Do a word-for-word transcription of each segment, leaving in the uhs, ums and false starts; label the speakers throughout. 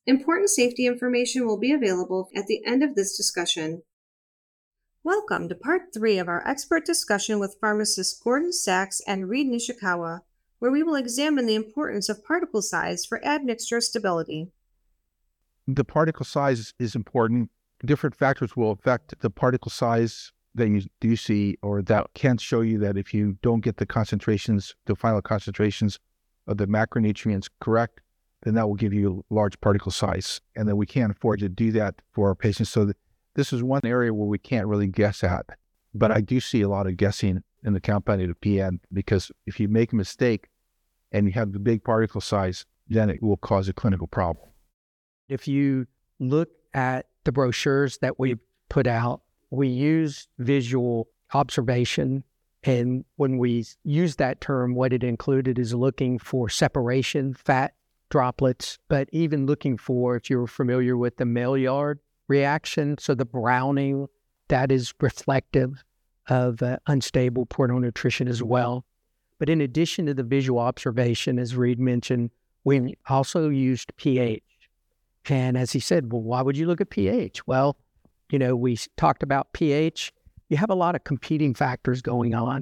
Speaker 1: Important safety information will be available at the end of this discussion. Welcome to part three of our expert discussion with pharmacists Gordon Sachs and Reed Nishikawa, where we will examine the importance of particle size for admixture stability.
Speaker 2: The particle size is important. Different factors will affect the particle size that you do see, or that can show you that if you don't get the concentrations, the final concentrations of the macronutrients correct, then that will give you a large particle size. And then we can't afford to do that for our patients. So th- this is one area where we can't really guess at. But I do see a lot of guessing in the compounded P N, because if you make a mistake and you have the big particle size, then it will cause a clinical problem.
Speaker 3: If you look at the brochures that we put out, we use visual observation. And when we use that term, what it included is looking for separation, fat droplets, but even looking for, if you're familiar with the Maillard reaction, so the browning, that is reflective of uh, unstable portal nutrition as well. But in addition to the visual observation, as Reed mentioned, we also used pH. And as he said, well, why would you look at pH? Well, you know, we talked about pH. You have a lot of competing factors going on.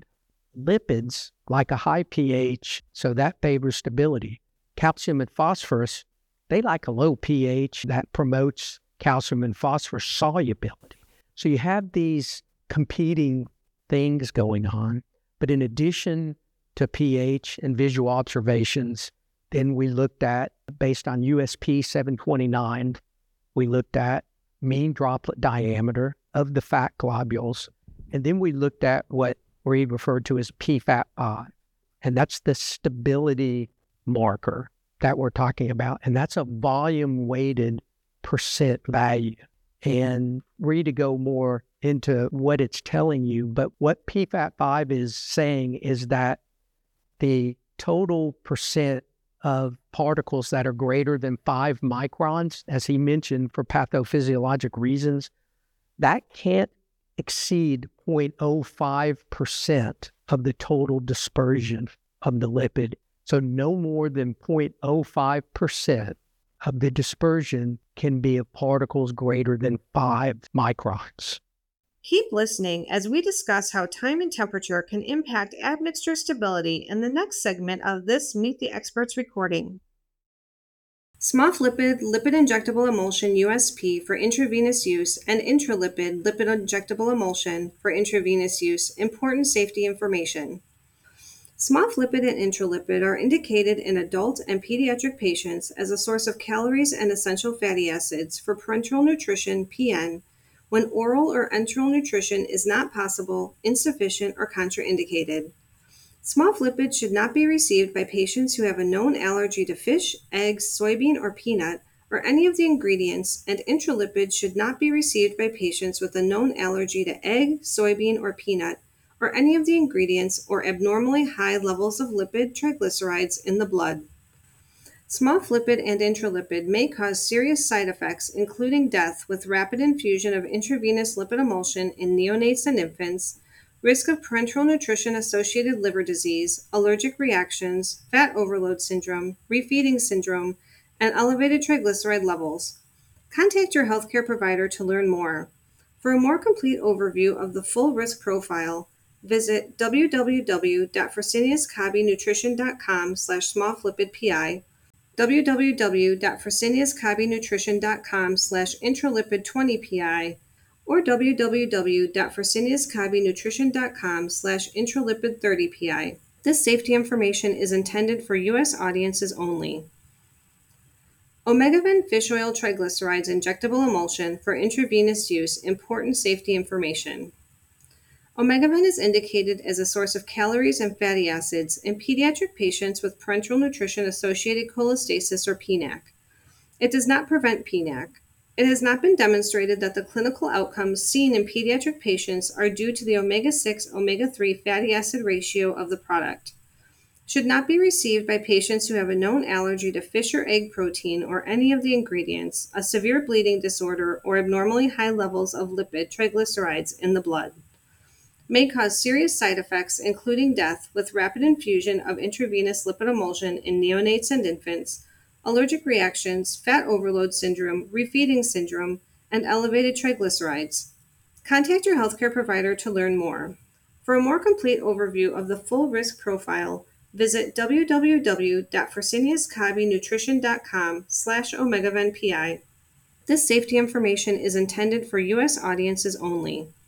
Speaker 3: Lipids like a high pH, so that favors stability. Calcium and phosphorus, they like a low pH that promotes calcium and phosphorus solubility. So you have these competing things going on. But in addition to pH and visual observations, then we looked at, based on U S P seven twenty-nine, we looked at mean droplet diameter of the fat globules. And then we looked at what Reed referred to as P FAT five. And that's the stability marker that we're talking about. And that's a volume-weighted percent value. And Reed to go more into what it's telling you, but what P FAT five is saying is that the total percent of particles that are greater than five microns, as he mentioned, for pathophysiologic reasons, that can't exceed zero point zero five percent of the total dispersion of the lipid. So no more than zero point zero five percent of the dispersion can be of particles greater than five microns.
Speaker 1: Keep listening as we discuss how time and temperature can impact admixture stability in the next segment of this Meet the Experts recording. Small-lipid lipid injectable emulsion U S P for intravenous use and intralipid lipid injectable emulsion for intravenous use. Important safety information. Small-lipid and intralipid are indicated in adult and pediatric patients as a source of calories and essential fatty acids for parenteral nutrition P N when oral or enteral nutrition is not possible, insufficient, or contraindicated. Small lipids should not be received by patients who have a known allergy to fish, eggs, soybean, or peanut, or any of the ingredients, and intralipids should not be received by patients with a known allergy to egg, soybean, or peanut, or any of the ingredients, or abnormally high levels of lipid triglycerides in the blood. Small lipid and intralipid may cause serious side effects, including death with rapid infusion of intravenous lipid emulsion in neonates and infants, risk of parenteral nutrition-associated liver disease, allergic reactions, fat overload syndrome, refeeding syndrome, and elevated triglyceride levels. Contact your healthcare provider to learn more. For a more complete overview of the full risk profile, visit w w w dot fresenius kabi nutrition dot com slash small lipid P I, w w w dot fresenius kabi nutrition dot com slash intralipid twenty P I, or w w w dot fresenius kabi nutrition dot com slash intralipid thirty P I. This safety information is intended for U S audiences only. Omegaven fish oil triglycerides injectable emulsion for intravenous use. Important safety information. Omegaven is indicated as a source of calories and fatty acids in pediatric patients with parenteral nutrition-associated cholestasis or P NAC. It does not prevent P NAC. It has not been demonstrated that the clinical outcomes seen in pediatric patients are due to the omega six omega three fatty acid ratio of the product. Should not be received by patients who have a known allergy to fish or egg protein or any of the ingredients, a severe bleeding disorder, or abnormally high levels of lipid triglycerides in the blood. May cause serious side effects, including death with rapid infusion of intravenous lipid emulsion in neonates and infants, allergic reactions, fat overload syndrome, refeeding syndrome, and elevated triglycerides. Contact your healthcare provider to learn more. For a more complete overview of the full risk profile, visit w w w dot fresenius kabi nutrition dot com slash omegavenpi. This safety information is intended for U S audiences only.